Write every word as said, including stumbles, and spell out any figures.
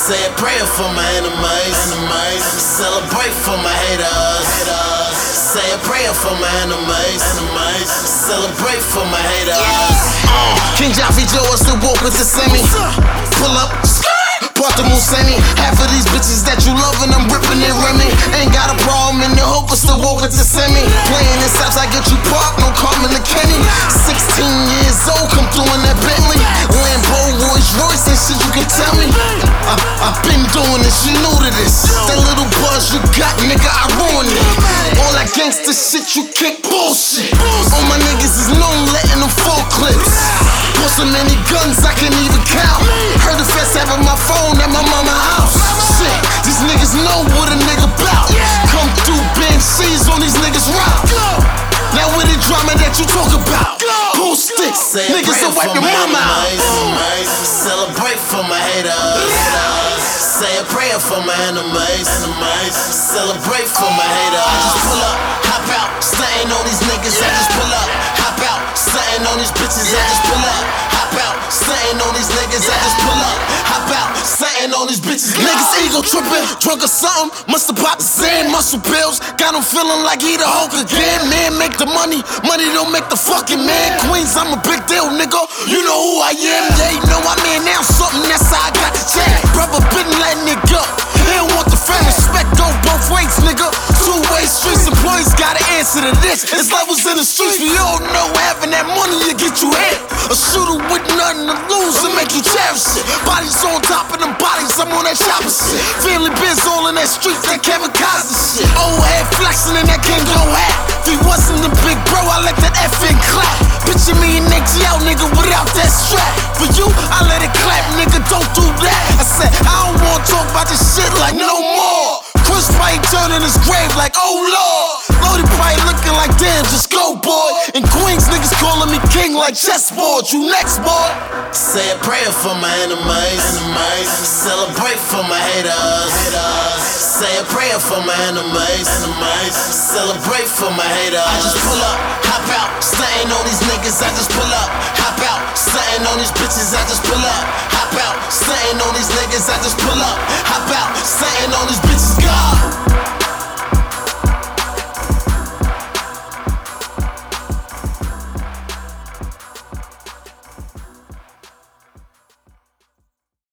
Say a prayer for my enemies. enemies. Celebrate for my haters. haters. Say a prayer for my enemies. enemies. Celebrate for my haters. Yeah. Uh, King Jaffe Joe, I still walk with the semi. Pull up. Brought the Museni. Half of these bitches that you loving, I'm ripping it Remy. Ain't got a problem in the hope, but still walking to semi. Playing in Souths, I get you parked, no Carmen the Kenny. sixteen years old, come through in that Bentley. Lambo, Rolls Royce, and shit you can tell me. I, I've been doing this, you new to this. That little buzz you got, nigga, I ruined it. All that gangsta shit, you kick bullshit. All my niggas is known letting them fall clips. Bought so many guns, I can't even count. Heard the feds having my phone at my mama's house. Shit, these niggas know what a nigga bout. Come through Ben C's on these niggas route. Now with the drama that you talk about, pull sticks, niggas will wipe your mama out. Celebrate for my haters. Say a prayer for my enemies. Celebrate for my haters. I just pull up, hop out, stuntin' on these niggas. I just pull up, hop out, stuntin' on these bitches. I just pull up, hop out, stuntin' on these niggas. I just pull up, hop out, stuntin' on these bitches. Niggas ego trippin', drunk or something. Musta pop the same muscle pills. Got him feeling like he the Hulk again. Man, make the money, money don't make the fucking man. Queens, I'm a big deal, nigga. You know who I am. They know I'm in now. Something that's how I got the check. Brother been letting it go. He don't want the fan. Respect go both ways, nigga. Two-way streets, employees gotta answer to this. It's levels in the streets. We all know having that money will get you hit. A shooter with nothing to lose and make you cherish it. Bodies on top of them bodies, I'm on that chopper shit. Family biz all in that street, that Kevin Costner shit. Old head flexing in that King Go hat. If he wasn't the big bro, I let that F in clap. Picture me and X out, nigga, without that strap. For you, I let it clap, nigga, don't do that. I said, I don't wanna talk about this shit like no more. Chris Pine turning his grave like, oh lord. Loaded Pine looking like, damn, just go, boy. And Queens niggas calling me king like chessboard. You next, boy. Say a prayer for my enemies. enemies. Celebrate for my haters. haters. Say a prayer for my enemies. enemies. Celebrate for my haters. I just pull up, hop out, stuntin' on these niggas. I just pull up, hop out, stuntin' on these bitches. I just pull up, hop out, stuntin' on these niggas. I just pull up, hop